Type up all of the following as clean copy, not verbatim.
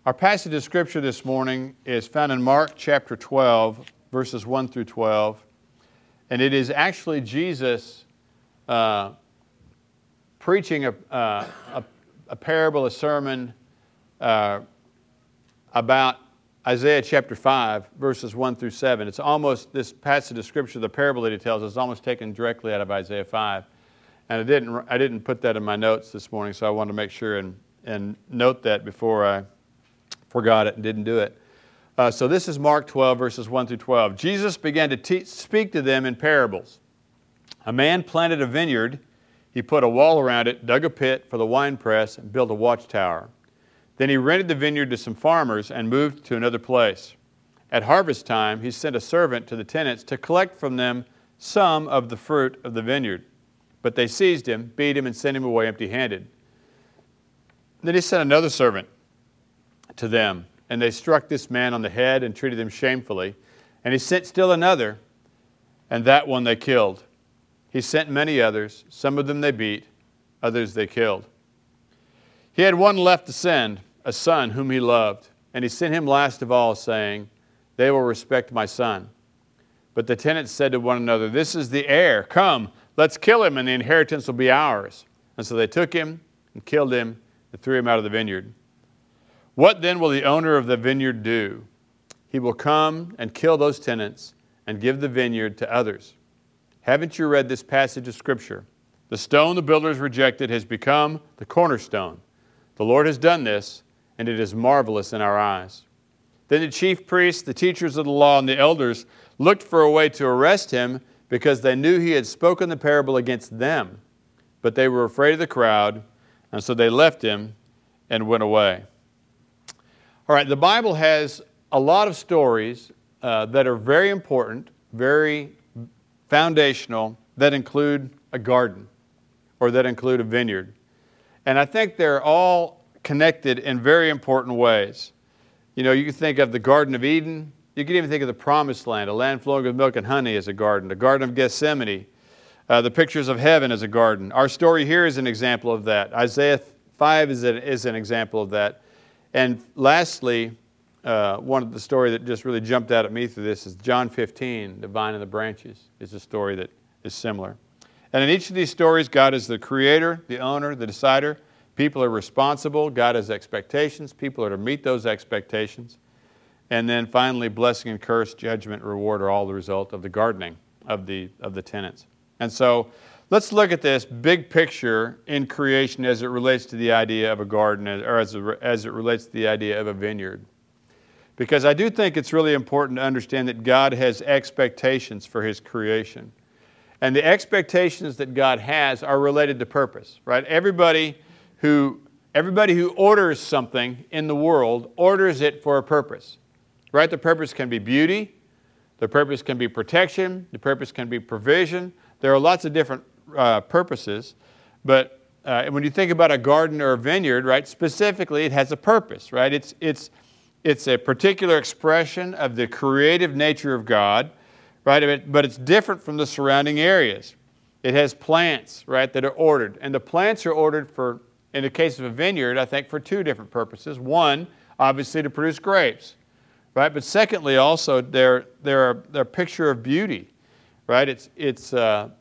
Our passage of Scripture this morning is found in Mark chapter 12, verses 1 through 12. And it is actually Jesus preaching a parable, a sermon about Isaiah chapter 5, verses 1 through 7. It's almost, this passage of Scripture, the parable that he tells, is almost taken directly out of Isaiah 5. And I didn't put that in my notes this morning, so I wanted to make sure and note that before I forgot it and didn't do it. So this is Mark 12, verses 1 through 12. Jesus began to speak to them in parables. A man planted a vineyard. He put a wall around it, dug a pit for the winepress, and built a watchtower. Then he rented the vineyard to some farmers and moved to another place. At harvest time, he sent a servant to the tenants to collect from them some of the fruit of the vineyard. But they seized him, beat him, and sent him away empty-handed. Then he sent another servant to them, and they struck this man on the head and treated him shamefully. And he sent still another, and that one they killed. He sent many others. Some of them they beat, others they killed. He had one left to send, a son whom he loved, and he sent him last of all, saying, "They will respect my son." But the tenants said to one another, "This is the heir. Come, let's kill him, and the inheritance will be ours." And so they took him and killed him and threw him out of the vineyard. What then will the owner of the vineyard do? He will come and kill those tenants and give the vineyard to others. Haven't you read this passage of Scripture? The stone the builders rejected has become the cornerstone. The Lord has done this, and it is marvelous in our eyes. Then the chief priests, the teachers of the law, and the elders looked for a way to arrest him because they knew he had spoken the parable against them. But they were afraid of the crowd, and so they left him and went away. All right, the Bible has a lot of stories that are very important, very foundational, that include a garden or that include a vineyard. And I think they're all connected in very important ways. You know, you can think of the Garden of Eden. You can even think of the Promised Land, a land flowing with milk and honey as a garden, the Garden of Gethsemane, the pictures of heaven as a garden. Our story here is an example of that. Isaiah 5 is an example of that. And lastly, one of the story that just really jumped out at me through this is John 15, the vine and the branches, is a story that is similar. And in each of these stories, God is the creator, the owner, the decider. People are responsible. God has expectations. People are to meet those expectations. And then finally, blessing and curse, judgment, reward are all the result of the gardening of the tenants. And so let's look at this big picture in creation as it relates to the idea of a garden, or as it relates to the idea of a vineyard. Because I do think it's really important to understand that God has expectations for His creation. And the expectations that God has are related to purpose, right? Everybody who orders something in the world orders it for a purpose, right? The purpose can be beauty. The purpose can be protection. The purpose can be provision. There are lots of different purposes, but when you think about a garden or a vineyard, right, specifically it has a purpose, right? It's a particular expression of the creative nature of God, right? But it's different from the surrounding areas. It has plants, right, that are ordered, and the plants are ordered for, in the case of a vineyard, I think for two different purposes. One, obviously to produce grapes, right? But secondly, also they're a picture of beauty. Right? It's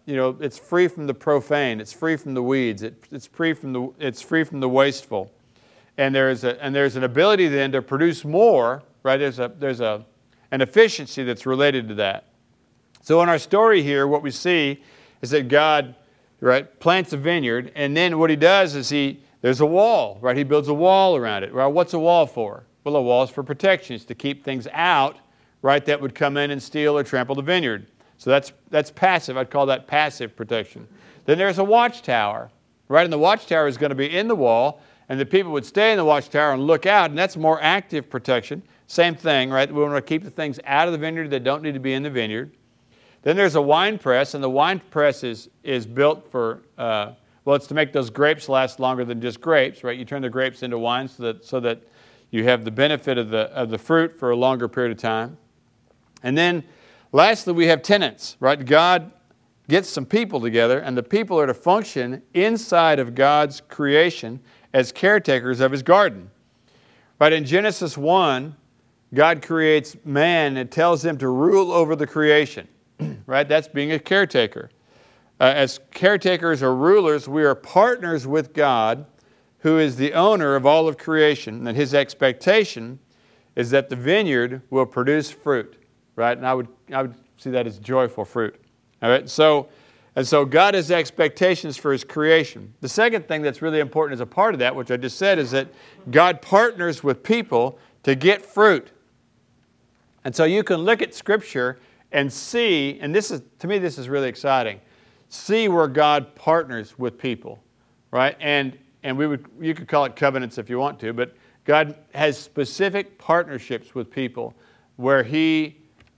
free from the profane. It's free from the weeds. It's free from the wasteful. And there's an ability then to produce more. Right? There's an efficiency that's related to that. So in our story here, what we see is that God, right, plants a vineyard, and then what He does is there's a wall. Right? He builds a wall around it. Well, what's a wall for? Well, a wall is for protection. It's to keep things out, right, that would come in and steal or trample the vineyard. So that's passive. I'd call that passive protection. Then there's a watchtower, right? And the watchtower is going to be in the wall, and the people would stay in the watchtower and look out, and that's more active protection. Same thing, right? We want to keep the things out of the vineyard that don't need to be in the vineyard. Then there's a wine press, and the wine press is built for, it's to make those grapes last longer than just grapes, right? You turn the grapes into wine so that you have the benefit of the fruit for a longer period of time. And then lastly, we have tenants, right? God gets some people together, and the people are to function inside of God's creation as caretakers of His garden, Right? In Genesis 1, God creates man and tells him to rule over the creation. Right? That's being a caretaker. As caretakers or rulers, we are partners with God, who is the owner of all of creation, and his expectation is that the vineyard will produce fruit. Right? And I would see that as joyful fruit. All right? So God has expectations for his creation. The second thing that's really important as a part of that, which I just said, is that God partners with people to get fruit. And so you can look at Scripture and see, and to me this is really exciting, see where God partners with people, right? And you could call it covenants if you want to, but God has specific partnerships with people where He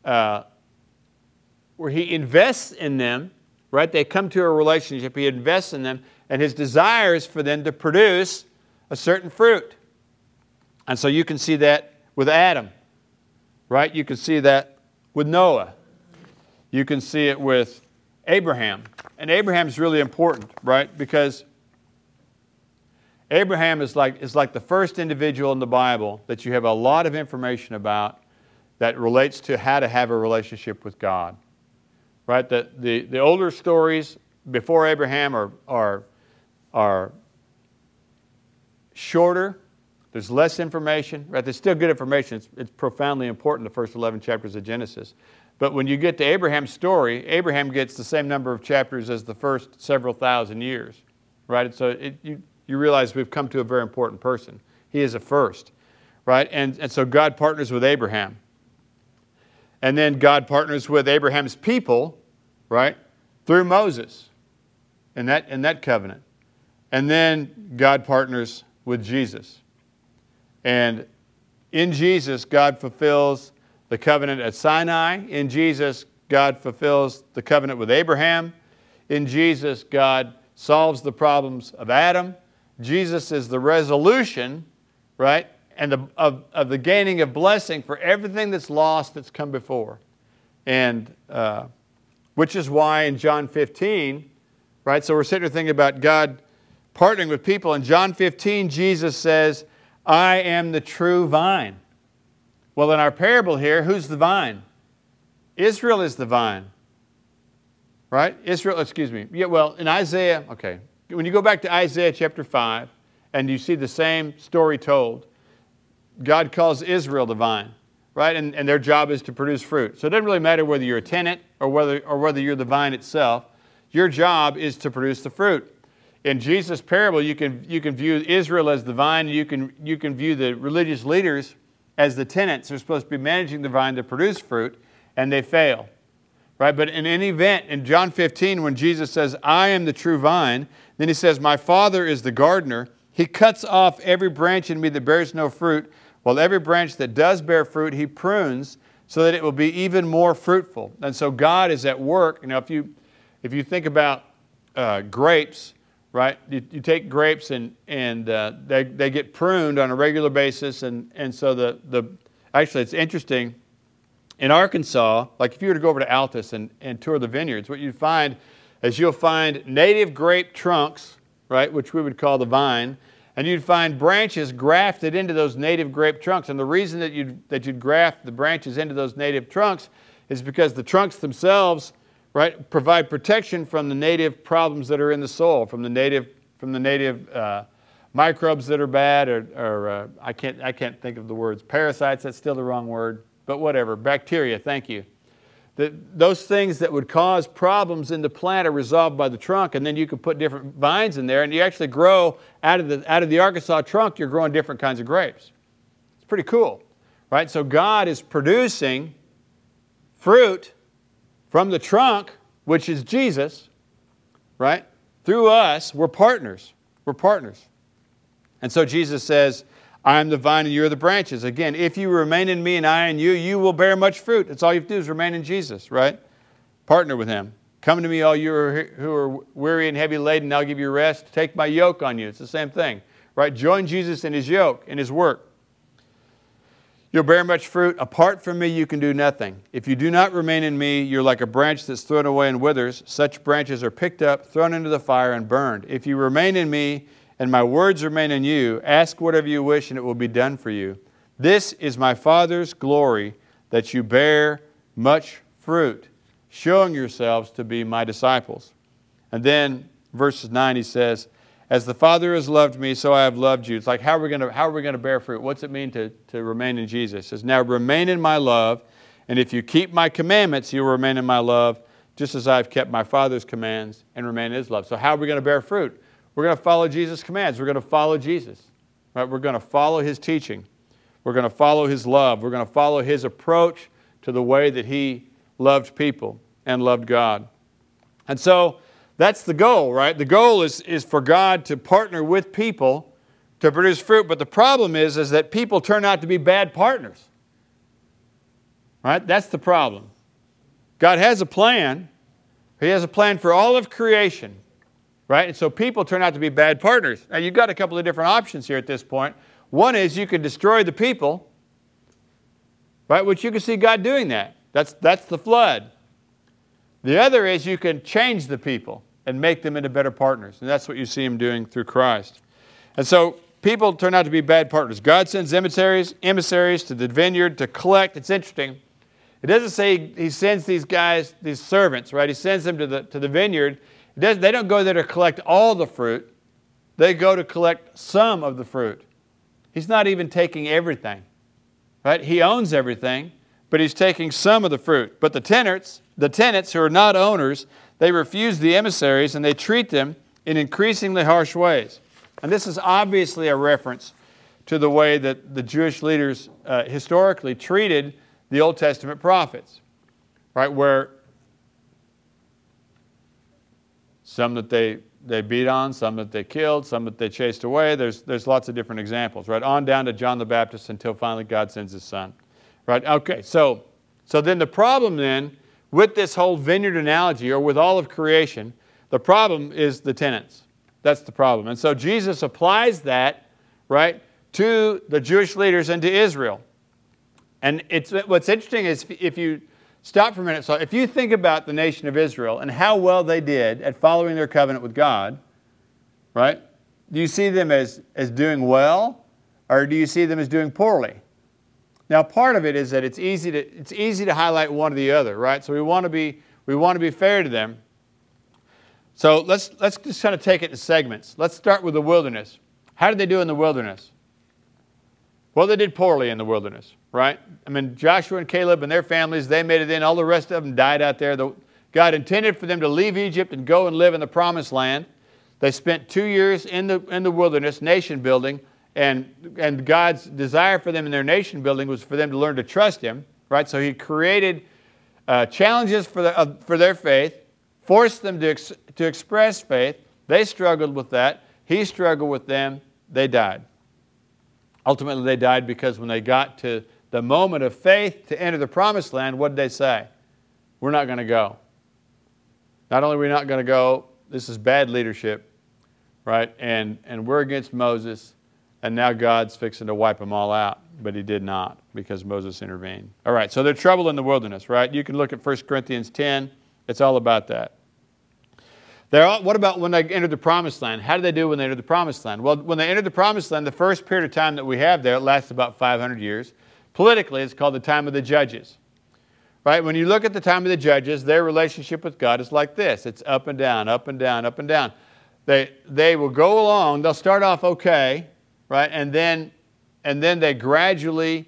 invests in them. Right? They come to a relationship, He invests in them, and His desire is for them to produce a certain fruit. And so you can see that with Adam, right? You can see that with Noah. You can see it with Abraham. And Abraham is really important, right? Because Abraham is like the first individual in the Bible that you have a lot of information about that relates to how to have a relationship with God. Right? The older stories before Abraham are shorter. There's less information. Right? There's still good information. It's profoundly important, the first 11 chapters of Genesis. But when you get to Abraham's story, Abraham gets the same number of chapters as the first several thousand years. Right? And so you realize we've come to a very important person. He is a first. Right? And so God partners with Abraham. And then God partners with Abraham's people, right, through Moses in that covenant. And then God partners with Jesus. And in Jesus, God fulfills the covenant at Sinai. In Jesus, God fulfills the covenant with Abraham. In Jesus, God solves the problems of Adam. Jesus is the resolution, right, and of the gaining of blessing for everything that's lost that's come before. And which is why in John 15, right, so we're sitting here thinking about God partnering with people. In John 15, Jesus says, I am the true vine. Well, in our parable here, who's the vine? Israel is the vine. Right? Yeah, well, in Isaiah, okay. When you go back to Isaiah chapter 5, and you see the same story told, God calls Israel the vine, right? And their job is to produce fruit. So it doesn't really matter whether you're a tenant or whether you're the vine itself. Your job is to produce the fruit. In Jesus' parable, you can view Israel as the vine. You can view the religious leaders as the tenants. They're supposed to be managing the vine to produce fruit, and they fail, right? But in any event, in John 15, when Jesus says, I am the true vine, then He says, my Father is the gardener. He cuts off every branch in me that bears no fruit, while every branch that does bear fruit, He prunes so that it will be even more fruitful. And so God is at work. You know, if you think about grapes, right? You take grapes and they get pruned on a regular basis, and so actually it's interesting. In Arkansas, like if you were to go over to Altus and tour the vineyards, what you'd find is you'll find native grape trunks, right, which we would call the vine, and you'd find branches grafted into those native grape trunks. And the reason that you'd graft the branches into those native trunks is because the trunks themselves, right, provide protection from the native problems that are in the soil, from the native microbes that are bad, or I can't think of the words. Parasites, that's still the wrong word, but whatever. Bacteria, thank you. Those things that would cause problems in the plant are resolved by the trunk, and then you can put different vines in there, and you actually grow out of the Arkansas trunk, you're growing different kinds of grapes. It's pretty cool, right? So God is producing fruit from the trunk, which is Jesus, right? Through us, we're partners. We're partners. And so Jesus says, I am the vine and you are the branches. Again, if you remain in me and I in you, you will bear much fruit. That's all you have to do is remain in Jesus, right? Partner with Him. Come to me, all you who are weary and heavy laden, and I'll give you rest. Take my yoke on you. It's the same thing, right? Join Jesus in His yoke, in His work. You'll bear much fruit. Apart from me, you can do nothing. If you do not remain in me, you're like a branch that's thrown away and withers. Such branches are picked up, thrown into the fire, and burned. If you remain in me, and my words remain in you, ask whatever you wish, and it will be done for you. This is my Father's glory, that you bear much fruit, showing yourselves to be my disciples. And then, verses 9, he says, as the Father has loved me, so I have loved you. It's like, how are we going to bear fruit? What's it mean to remain in Jesus? It says, now remain in my love, and if you keep my commandments, you will remain in my love, just as I have kept my Father's commands and remain in his love. So how are we going to bear fruit? We're going to follow Jesus' commands. We're going to follow Jesus. Right? We're going to follow his teaching. We're going to follow his love. We're going to follow his approach to the way that he loved people and loved God. And so that's the goal, right? The goal is for God to partner with people to produce fruit. But the problem is that people turn out to be bad partners. Right? That's the problem. God has a plan. He has a plan for all of creation. Right? And so people turn out to be bad partners. Now, you've got a couple of different options here at this point. One is you could destroy the people, right? Which you can see God doing that. That's the flood. The other is you can change the people and make them into better partners. And that's what you see him doing through Christ. And so people turn out to be bad partners. God sends emissaries to the vineyard to collect. It's interesting. It doesn't say he sends these guys, these servants, right? He sends them to the vineyard. They don't go there to collect all the fruit. They go to collect some of the fruit. He's not even taking everything, right? He owns everything, but he's taking some of the fruit. But the tenants who are not owners, they refuse the emissaries and they treat them in increasingly harsh ways. And this is obviously a reference to the way that the Jewish leaders historically treated the Old Testament prophets, right? Where some that they beat on, some that they killed, some that they chased away. There's lots of different examples, right? On down to John the Baptist until finally God sends his son, right? Okay, so then the problem then with this whole vineyard analogy, or with all of creation, the problem is the tenants. That's the problem. And so Jesus applies that, right, to the Jewish leaders and to Israel. And what's interesting is if you stop for a minute. So if you think about the nation of Israel and how well they did at following their covenant with God, right? Do you see them as doing well, or do you see them as doing poorly? Now, part of it is that it's easy to highlight one or the other, right? So we want to be fair to them. So let's just kind of take it in segments. Let's start with the wilderness. How did they do in the wilderness? Well, they did poorly in the wilderness, right? I mean, Joshua and Caleb and their families, they made it in. All the rest of them died out there. God intended for them to leave Egypt and go and live in the promised land. They spent 2 years in the wilderness, nation building, and God's desire for them in their nation building was for them to learn to trust him, right? So he created challenges for their faith, forced them to express faith. They struggled with that. He struggled with them. They died. Ultimately, they died because when they got to the moment of faith to enter the promised land, what did they say? We're not going to go. Not only are we not going to go, this is bad leadership, right? And we're against Moses, and now God's fixing to wipe them all out. But he did not, because Moses intervened. All right, so they're trouble in the wilderness, right? You can look at 1 Corinthians 10. It's all about that. What about when they entered the promised land? How did they do when they entered the promised land? Well, when they entered the promised land, the first period of time that we have there, it lasts about 500 years. Politically, it's called the time of the judges. Right? When you look at the time of the judges, their relationship with God is like this. It's up and down, up and down, up and down. They will go along. They'll start off okay, right? And then they gradually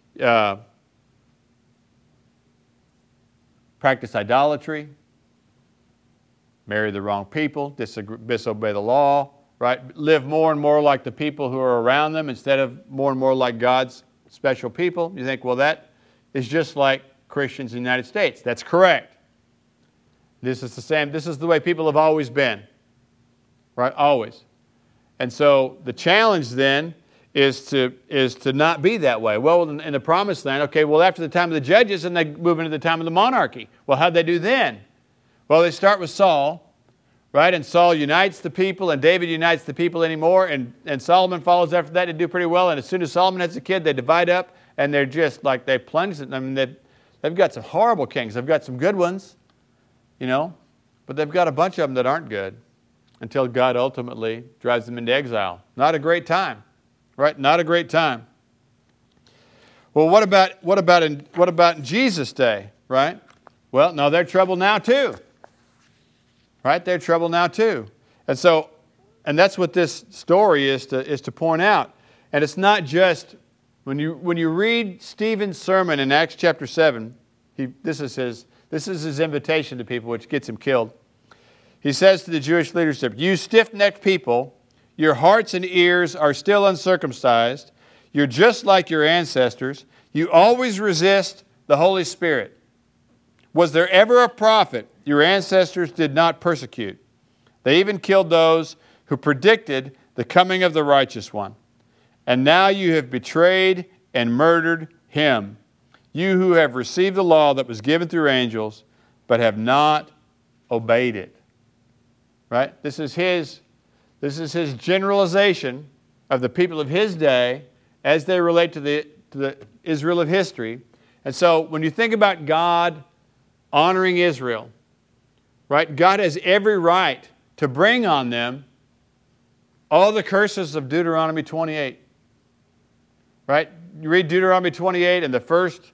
practice idolatry, marry the wrong people, disobey the law, right? Live more and more like the people who are around them instead of more and more like God's special people. You think, well, that is just like Christians in the United States. That's correct. This is the same. This is the way people have always been, right? Always. And so the challenge then is to not be that way. Well, in the promised land, okay, well, after the time of the judges, and they move into the time of the monarchy. Well, how'd they do then? Well, they start with Saul, right? And Saul unites the people, and David unites the people anymore, and Solomon follows after that to do pretty well. And as soon as Solomon has a kid, they divide up, and they're just like, they plunge it. I mean, they've got some horrible kings. They've got some good ones, but they've got a bunch of them that aren't good. until God ultimately drives them into exile. Not a great time, right? Not a great time. Well, what about in Jesus' day, right? Well, no, they're troubled now too, right? They're troubled now too, and that's what this story is to point out. And it's not just when you read Stephen's sermon in Acts chapter 7. This is his invitation to people, which gets him killed. He says to the Jewish leadership, "You stiff-necked people, your hearts and ears are still uncircumcised. You're just like your ancestors. You always resist the Holy Spirit. Was there ever a prophet your ancestors did not persecute? They even killed those who predicted the coming of the righteous one. And now you have betrayed and murdered him. You who have received the law that was given through angels, but have not obeyed it." Right? This is his generalization of the people of his day as they relate to the Israel of history. And so when you think about God honoring Israel, right? God has every right to bring on them all the curses of Deuteronomy 28. Right? You read Deuteronomy 28 and the first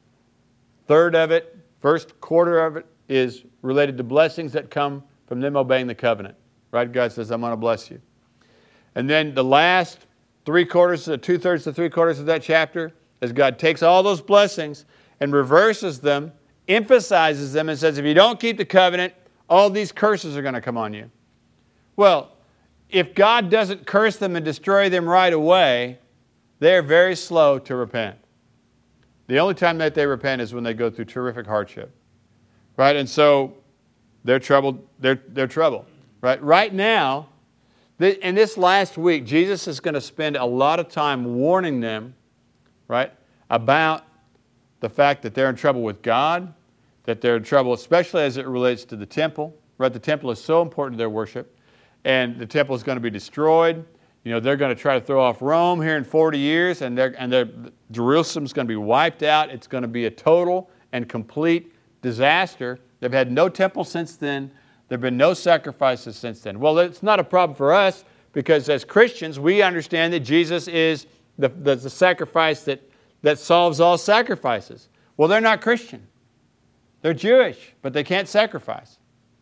third of it, first quarter of it is related to blessings that come from them obeying the covenant. Right? God says, "I'm going to bless you." And then the last 2/3 to 3/4 of that chapter, as God takes all those blessings and reverses them, emphasizes them, and says, if you don't keep the covenant, all these curses are going to come on you. Well, if God doesn't curse them and destroy them right away, they're very slow to repent. The only time that they repent is when they go through terrific hardship. Right? And so they're troubled. They're troubled. Right? Right now, in this last week, Jesus is going to spend a lot of time warning them, right, about the fact that they're in trouble with God, that they're in trouble, especially as it relates to the temple. Right? The temple is so important to their worship, and the temple is going to be destroyed. You know, they're going to try to throw off Rome here in 40 years, and Jerusalem's going to be wiped out. It's going to be a total and complete disaster. They've had no temple since then. There have been no sacrifices since then. Well, it's not a problem for us because as Christians, we understand that Jesus is the sacrifice that solves all sacrifices. Well, they're not Christian. They're Jewish, but they can't sacrifice.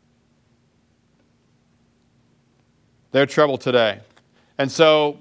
They're troubled today. And so,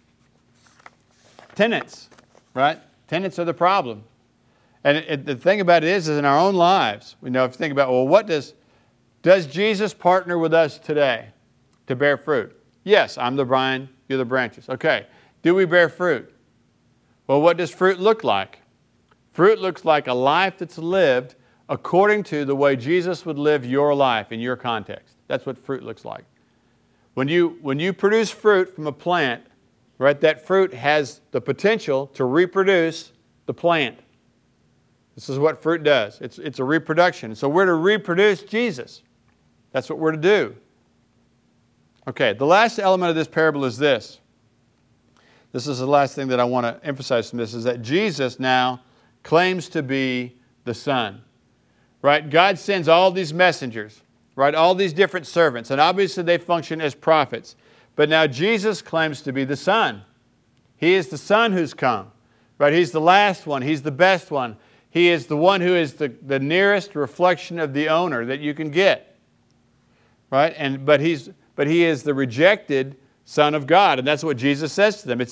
tenants, right? Tenants are the problem. And the thing about it is in our own lives, we know if you think about, well, what does Jesus partner with us today to bear fruit? Yes, I'm the vine, you're the branches. Okay, do we bear fruit? Well, what does fruit look like? Fruit looks like a life that's lived according to the way Jesus would live your life in your context. That's what fruit looks like. When you produce fruit from a plant, right, that fruit has the potential to reproduce the plant. This is what fruit does. It's a reproduction. So we're to reproduce Jesus. That's what we're to do. Okay, the last element of this parable is this. This is the last thing that I want to emphasize from this, is that Jesus now claims to be the Son. Right? God sends all these messengers, right? All these different servants, and obviously they function as prophets. But now Jesus claims to be the Son. He is the Son who's come. Right? He's the last one. He's the best one. He is the one who is the nearest reflection of the owner that you can get. Right? But he is the rejected Son of God, and that's what Jesus says to them.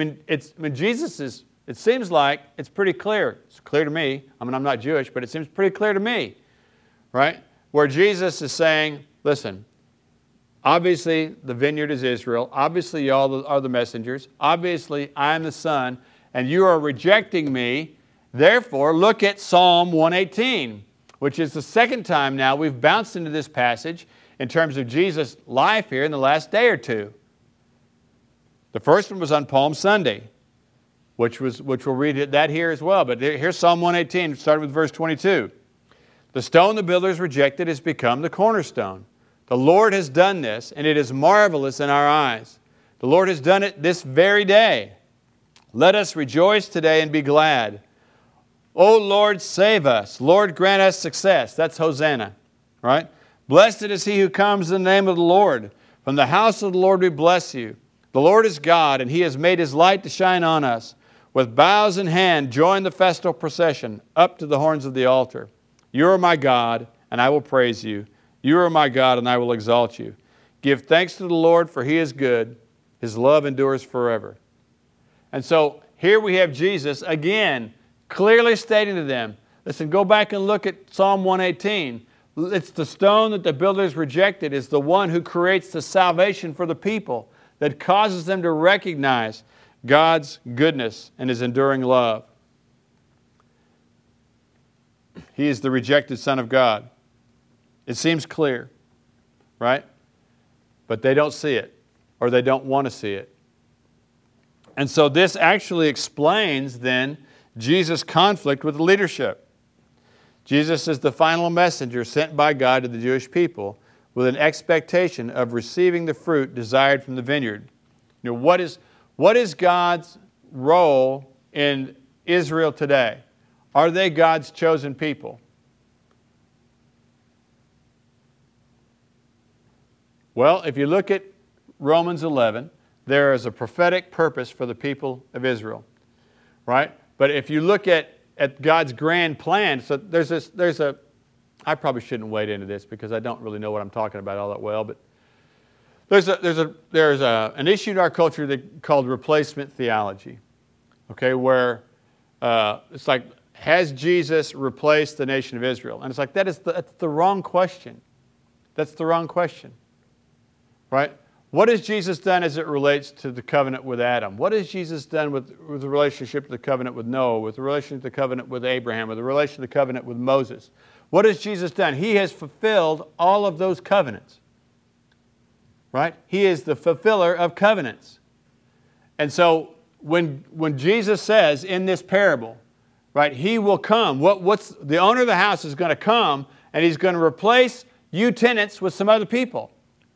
It seems like it's pretty clear. It's clear to me. I mean, I'm not Jewish, but it seems pretty clear to me, right? Where Jesus is saying, listen, obviously the vineyard is Israel. Obviously you all are the messengers. Obviously I'm the Son, and you are rejecting me. Therefore, look at Psalm 118, which is the second time now we've bounced into this passage in terms of Jesus' life here in the last day or two. The first one was on Palm Sunday, which we'll read that here as well. But here's Psalm 118, starting with verse 22. The stone the builders rejected has become the cornerstone. The Lord has done this, and it is marvelous in our eyes. The Lord has done it this very day. Let us rejoice today and be glad. O Lord, save us. Lord, grant us success. That's Hosanna, right? Blessed is he who comes in the name of the Lord. From the house of the Lord we bless you. The Lord is God, and He has made His light to shine on us. With bows in hand, join the festal procession up to the horns of the altar. You are my God, and I will praise you. You are my God, and I will exalt you. Give thanks to the Lord, for He is good. His love endures forever. And so here we have Jesus again clearly stating to them, listen, go back and look at Psalm 118. It's the stone that the builders rejected is the one who creates the salvation for the people, that causes them to recognize God's goodness and His enduring love. He is the rejected Son of God. It seems clear, right? But they don't see it, or they don't want to see it. And so this actually explains then Jesus' conflict with leadership. Jesus is the final messenger sent by God to the Jewish people with an expectation of receiving the fruit desired from the vineyard. You know, what is God's role in Israel today? Are they God's chosen people? Well, if you look at Romans 11, there is a prophetic purpose for the people of Israel, right? But if you look at God's grand plan, so I probably shouldn't wade into this because I don't really know what I'm talking about all that well, but there's an issue in our culture called replacement theology, okay, where it's like, has Jesus replaced the nation of Israel? And it's like, that's the wrong question. That's the wrong question, right? What has Jesus done as it relates to the covenant with Adam? What has Jesus done with the relationship to the covenant with Noah, with the relation to the covenant with Abraham, with the relation to the covenant with Moses? What has Jesus done? He has fulfilled all of those covenants, right? He is the fulfiller of covenants. And so when Jesus says in this parable, right, He will come, the owner of the house is going to come and He's going to replace you tenants with some other people.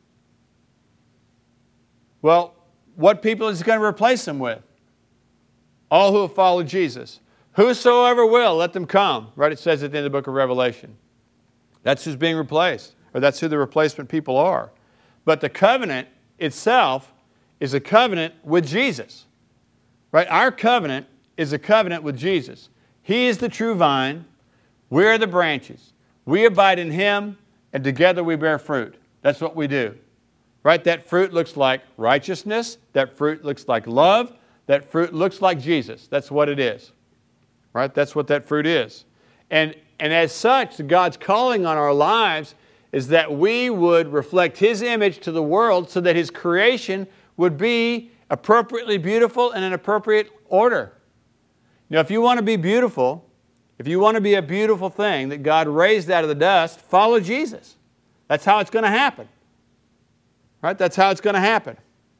Well, what people is He going to replace them with? All who have followed Jesus. Whosoever will, let them come. Right, it says at the end of the book of Revelation. That's who's being replaced, or that's who the replacement people are. But the covenant itself is a covenant with Jesus. Right? Our covenant is a covenant with Jesus. He is the true vine. We're the branches. We abide in Him, and together we bear fruit. That's what we do. Right? That fruit looks like righteousness. That fruit looks like love. That fruit looks like Jesus. That's what it is. Right? That's what that fruit is. And as such, God's calling on our lives is that we would reflect His image to the world so that His creation would be appropriately beautiful and in appropriate order. Now, if you want to be beautiful, if you want to be a beautiful thing that God raised out of the dust, follow Jesus. That's how it's going to happen. Right? That's how it's going to happen.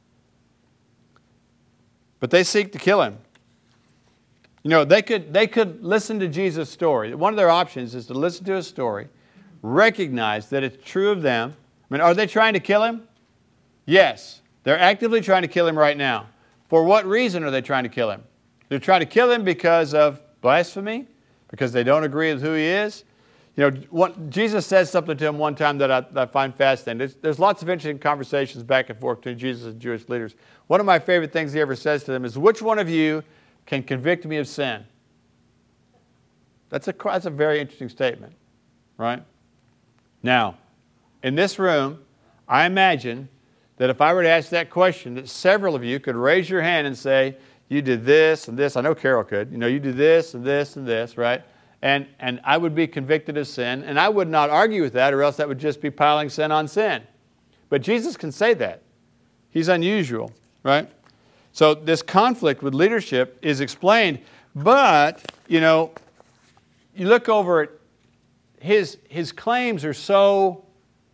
But they seek to kill Him. You know, they could listen to Jesus' story. One of their options is to listen to His story, recognize that it's true of them. I mean, are they trying to kill Him? Yes. They're actively trying to kill Him right now. For what reason are they trying to kill Him? They're trying to kill Him because of blasphemy, because they don't agree with who He is. You know, Jesus says something to him one time that I find fascinating. There's lots of interesting conversations back and forth between Jesus and Jewish leaders. One of my favorite things He ever says to them is, which one of you can convict me of sin? That's a very interesting statement, right? Now, in this room, I imagine that if I were to ask that question, that several of you could raise your hand and say, you did this and this. I know Carol could. You know, you did this and this and this, right? And I would be convicted of sin, and I would not argue with that, or else that would just be piling sin on sin. But Jesus can say that. He's unusual, right? So this conflict with leadership is explained, but, you know, you look over at his claims are so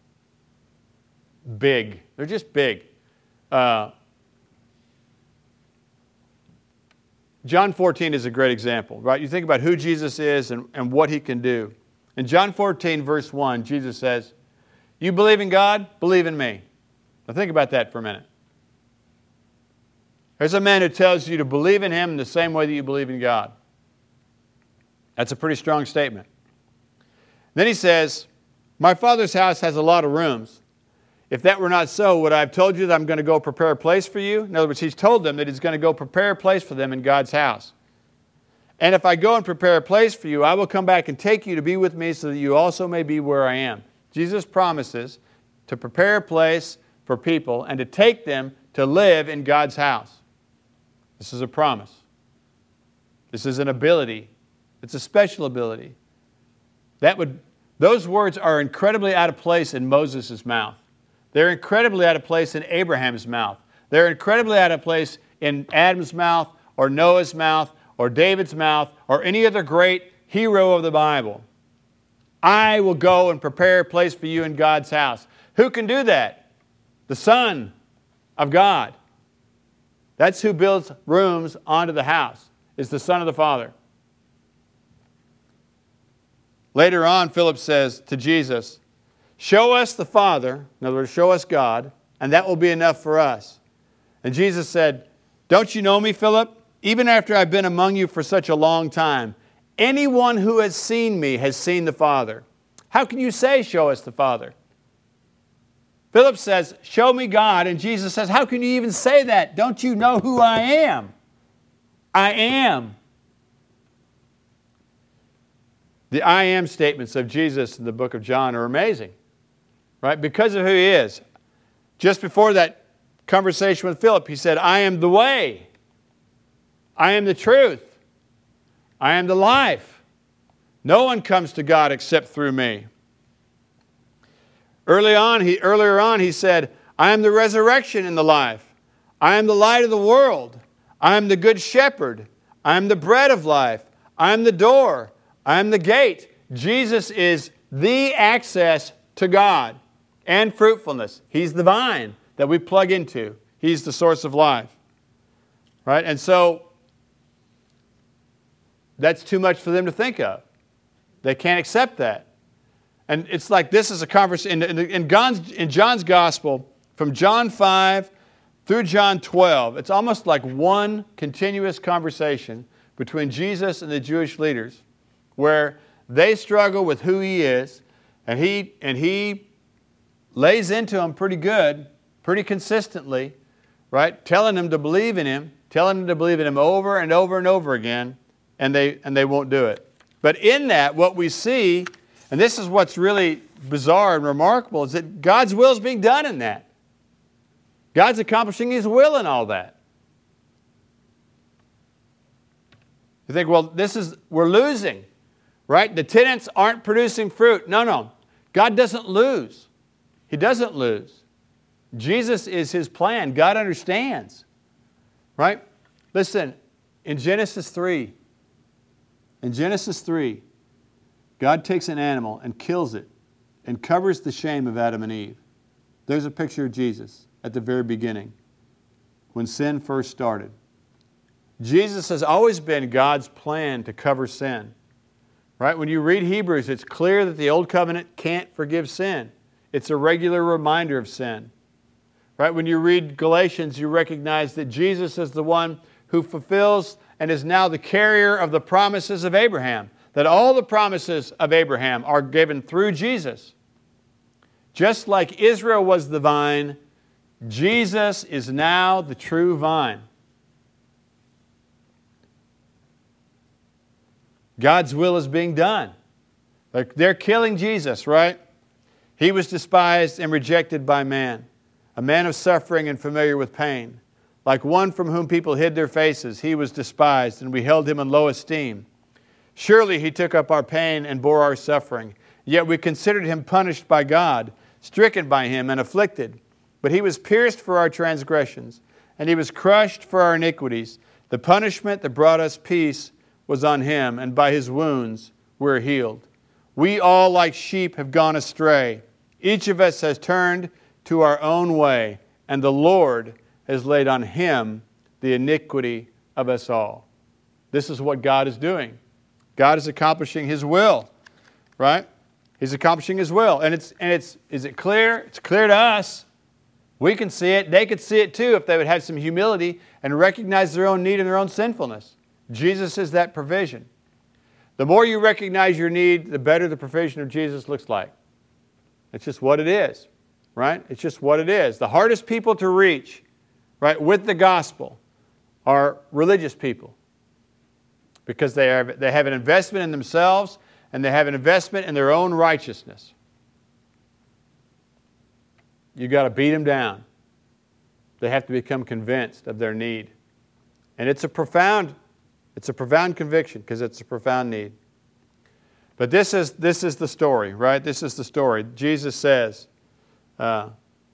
big. They're just big. John 14 is a great example, right? You think about who Jesus is and what He can do. In John 14, verse 1, Jesus says, you believe in God? Believe in me. Now think about that for a minute. There's a man who tells you to believe in Him in the same way that you believe in God. That's a pretty strong statement. Then He says, my Father's house has a lot of rooms. If that were not so, would I have told you that I'm going to go prepare a place for you? In other words, he's told them that he's going to go prepare a place for them in God's house. And if I go and prepare a place for you, I will come back and take you to be with me so that you also may be where I am. Jesus promises to prepare a place for people and to take them to live in God's house. This is a promise. This is an ability. It's a special ability. Those words are incredibly out of place in Moses' mouth. They're incredibly out of place in Abraham's mouth. They're incredibly out of place in Adam's mouth or Noah's mouth or David's mouth or any other great hero of the Bible. I will go and prepare a place for you in God's house. Who can do that? The Son of God. That's who builds rooms onto the house, is the Son of the Father. Later on, Philip says to Jesus, show us the Father, in other words, show us God, and that will be enough for us. And Jesus said, don't you know me, Philip? Even after I've been among you for such a long time, anyone who has seen me has seen the Father. How can you say, show us the Father? Philip says, show me God. And Jesus says, how can you even say that? Don't you know who I am? I am. The I am statements of Jesus in the book of John are amazing, right? Because of who He is. Just before that conversation with Philip, He said, I am the way. I am the truth. I am the life. No one comes to God except through me. Earlier on, He said, I am the resurrection and the life. I am the light of the world. I am the good shepherd. I am the bread of life. I am the door. I am the gate. Jesus is the access to God and fruitfulness. He's the vine that we plug into. He's the source of life. Right? And so, that's too much for them to think of. They can't accept that. And it's like this is a conversation. In John's Gospel, from John 5 through John 12, it's almost like one continuous conversation between Jesus and the Jewish leaders where they struggle with who He is, and He lays into them pretty good, pretty consistently, right? Telling them to believe in Him, telling them to believe in Him over and over and over again, and they won't do it. But in that, what we see, and this is what's really bizarre and remarkable, is that God's will is being done in that. God's accomplishing His will in all that. You think, well, we're losing, right? The tenants aren't producing fruit. No. God doesn't lose. He doesn't lose. Jesus is His plan. God understands, right? Listen, in Genesis 3, God takes an animal and kills it and covers the shame of Adam and Eve. There's a picture of Jesus at the very beginning when sin first started. Jesus has always been God's plan to cover sin. Right? When you read Hebrews, it's clear that the Old Covenant can't forgive sin. It's a regular reminder of sin. Right? When you read Galatians, you recognize that Jesus is the one who fulfills and is now the carrier of the promises of Abraham. That all the promises of Abraham are given through Jesus. Just like Israel was the vine, Jesus is now the true vine. God's will is being done. They're killing Jesus, right? He was despised and rejected by man, a man of suffering and familiar with pain. Like one from whom people hid their faces, He was despised, and we held Him in low esteem. Surely He took up our pain and bore our suffering. Yet we considered Him punished by God, stricken by Him and afflicted. But He was pierced for our transgressions, and He was crushed for our iniquities. The punishment that brought us peace was on Him, and by His wounds we're healed. We all like sheep have gone astray. Each of us has turned to our own way, and the Lord has laid on Him the iniquity of us all. This is what God is doing. God is accomplishing His will, right? He's accomplishing His will. And is it clear? It's clear to us. We can see it. They could see it too if they would have some humility and recognize their own need and their own sinfulness. Jesus is that provision. The more you recognize your need, the better the provision of Jesus looks like. It's just what it is. right? It's just what it is. The hardest people to reach, right, with the gospel are religious people, because they have an investment in themselves and they have an investment in their own righteousness. You've got to beat them down. They have to become convinced of their need. And it's a profound conviction, because it's a profound need. But this is the story, right? This is the story. Jesus says, I'm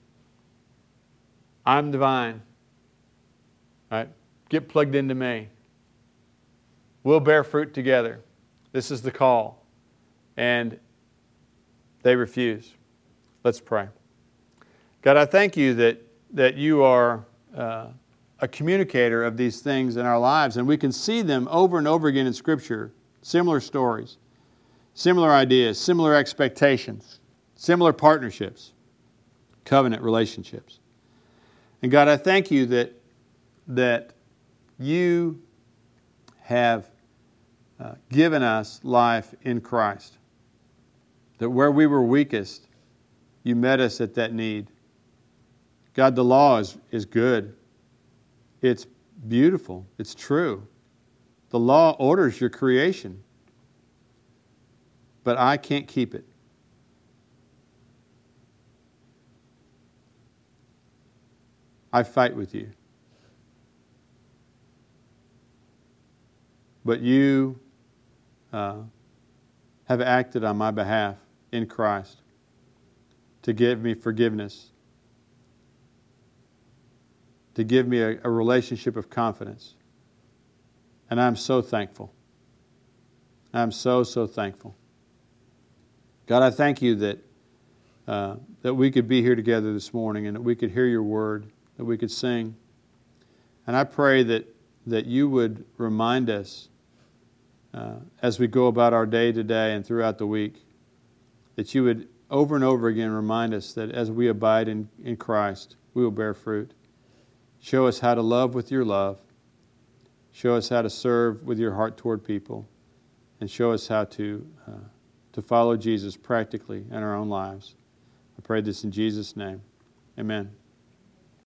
the vine. Right? Get plugged into me. We'll bear fruit together. This is the call. And they refuse. Let's pray. God, I thank you that you are a communicator of these things in our lives, and we can see them over and over again in Scripture. Similar stories, similar ideas, similar expectations, similar partnerships, covenant relationships. And God, I thank you that you have given us life in Christ. That where we were weakest, you met us at that need. God, the law is good. It's beautiful. It's true. The law orders your creation. But I can't keep it. I fight with you. But you have acted on my behalf in Christ to give me forgiveness, to give me a relationship of confidence. And I'm so thankful. I'm so thankful. God, I thank you that we could be here together this morning and that we could hear your word, that we could sing. And I pray that you would remind us as we go about our day today and throughout the week, that you would over and over again remind us that as we abide in Christ, we will bear fruit. Show us how to love with your love. Show us how to serve with your heart toward people. And show us how to follow Jesus practically in our own lives. I pray this in Jesus' name. Amen.